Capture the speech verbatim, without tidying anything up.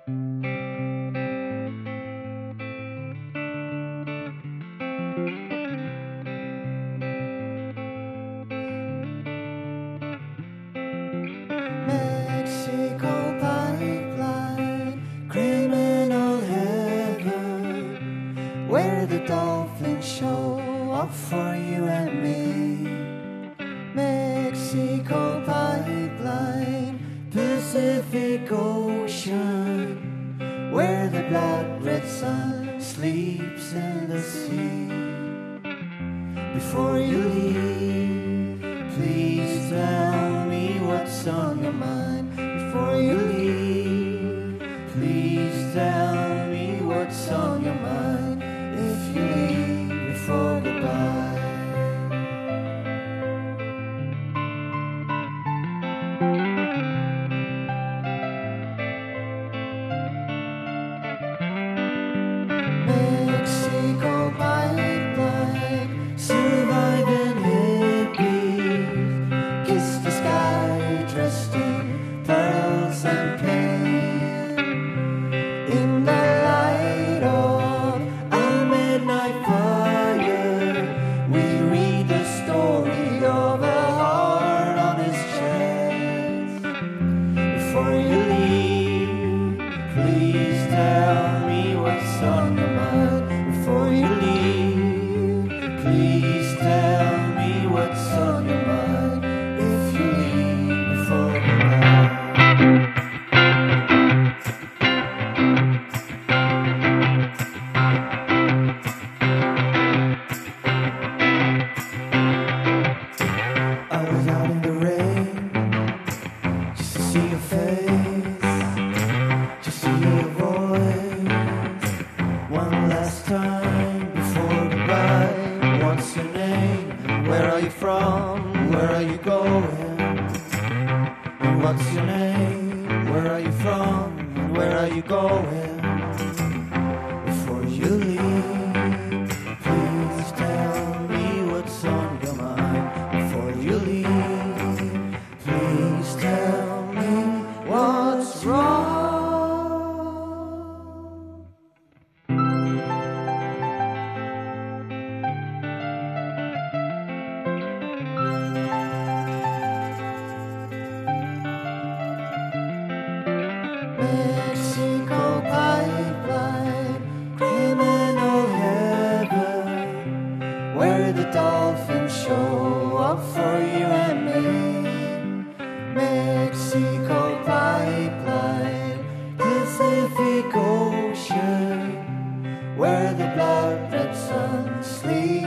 Mexico pipeline, criminal heaven, where the dolphins show up for you and me. Mexico pipeline, Pacific Ocean, where the blood red sun sleeps in the sea. Before you leave, please tell me what's on your mind. Before you leave, please tell me what's on your mind. If you leave before goodbye. Mexico pipeline, surviving hippies, kiss the sky dressed in pearls and pain. In the light of a midnight fire, we read the story of a heart on his chest. Before you leave, please tell me what's on your mind. Before you leave, please tell me what's on your mind. If you leave before goodbye. I was out in the rain just to see your face, just to hear your voice one last time before goodbye. What's your name? Where are you from? Where are you going? And what's your name? Where are you from? And where are you going? Before you leave, please tell me what's on your mind. Before you leave, please tell me what's wrong. Mexico pipeline, criminal heaven, where the dolphins show up for you and me. Mexico pipeline, Pacific Ocean, where the blood red sun sleeps